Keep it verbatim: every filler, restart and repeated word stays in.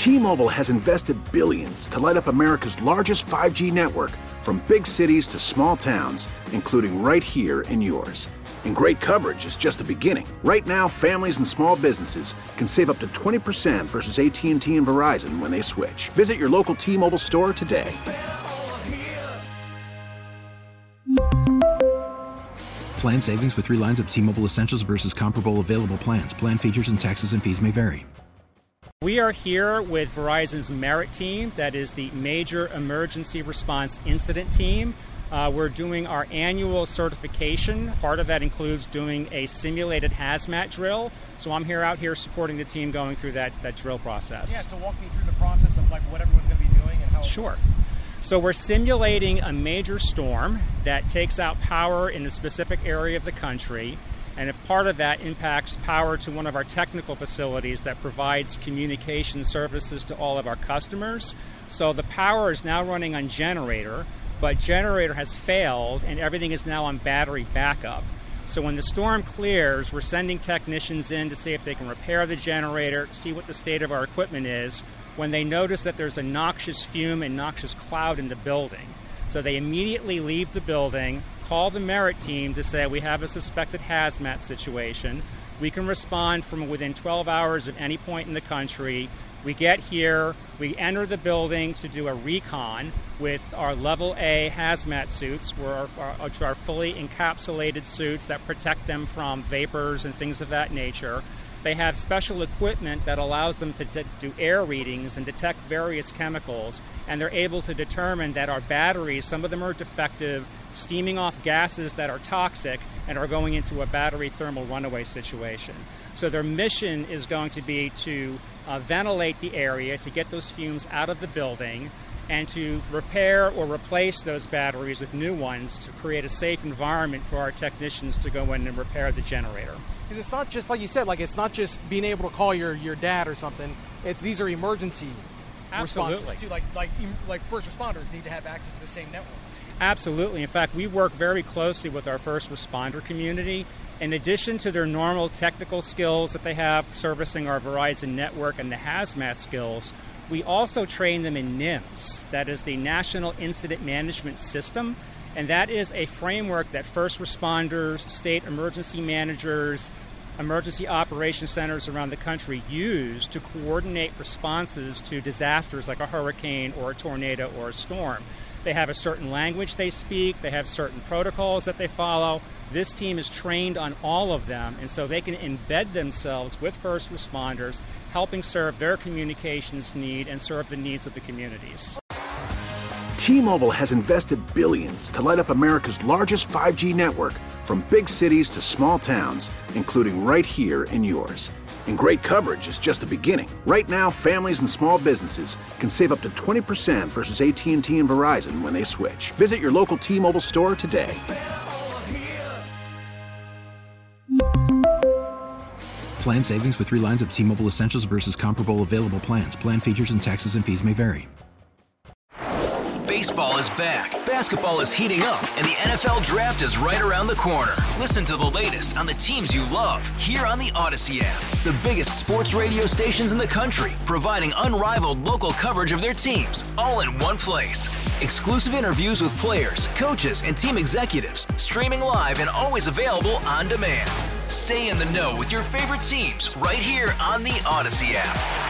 T-Mobile has invested billions to light up America's largest five G network, from big cities to small towns, including right here in yours. And great coverage is just the beginning. Right now, families and small businesses can save up to twenty percent versus A T and T and Verizon when they switch. Visit your local T-Mobile store today. Plan savings with three lines of T-Mobile Essentials versus comparable available plans. Plan features and taxes and fees may vary. We are here with Verizon's Merit team, that is the Major Emergency Response Incident Team. Uh, we're doing our annual certification. Part of that includes doing a simulated hazmat drill. So I'm here out here supporting the team going through that, that drill process. Yeah, so walk me through the process of like what everyone's going to be doing and how it Sure. works. So we're simulating a major storm that takes out power in a specific area of the country. And if part of that impacts power to one of our technical facilities that provides communication services to all of our customers. So the power is now running on generator, but generator has failed and everything is now on battery backup. So when the storm clears, we're sending technicians in to see if they can repair the generator, see what the state of our equipment is, when they notice that there's a noxious fume and noxious cloud in the building. So they immediately leave the building, call the Merit team to say we have a suspected hazmat situation. We can respond from within twelve hours at any point in the country. We get here, we enter the building to do a recon with our level A hazmat suits, which are, which are fully encapsulated suits that protect them from vapors and things of that nature. They have special equipment that allows them to de- do air readings and detect various chemicals, and they're able to determine that our batteries, some of them are defective, steaming off gases that are toxic, and are going into a battery thermal runaway situation. So their mission is going to be to uh, ventilate the area, to get those fumes out of the building, and to repair or replace those batteries with new ones to create a safe environment for our technicians to go in and repair the generator. Because it's not just, like you said, like it's not just being able to call your, your dad or something. It's these are emergency Absolutely. responses too. Like like like first responders need to have access to the same network. Absolutely. In fact, we work very closely with our first responder community. In addition to their normal technical skills that they have servicing our Verizon network and the hazmat skills, we also train them in N I M S, that is the National Incident Management System, and that is a framework that first responders, state emergency managers, emergency operation centers around the country use to coordinate responses to disasters like a hurricane or a tornado or a storm. They have a certain language they speak, they have certain protocols that they follow. This team is trained on all of them, and so they can embed themselves with first responders, helping serve their communications need and serve the needs of the communities. T-Mobile has invested billions to light up America's largest five G network, from big cities to small towns, including right here in yours. And great coverage is just the beginning. Right now, families and small businesses can save up to twenty percent versus A T and T and Verizon when they switch. Visit your local T-Mobile store today. Plan savings with three lines of T-Mobile Essentials versus comparable available plans. Plan features and taxes and fees may vary. Baseball is back, basketball is heating up, and the N F L Draft is right around the corner. Listen to the latest on the teams you love here on the Odyssey app. The biggest sports radio stations in the country, providing unrivaled local coverage of their teams, all in one place. Exclusive interviews with players, coaches, and team executives, streaming live and always available on demand. Stay in the know with your favorite teams right here on the Odyssey app.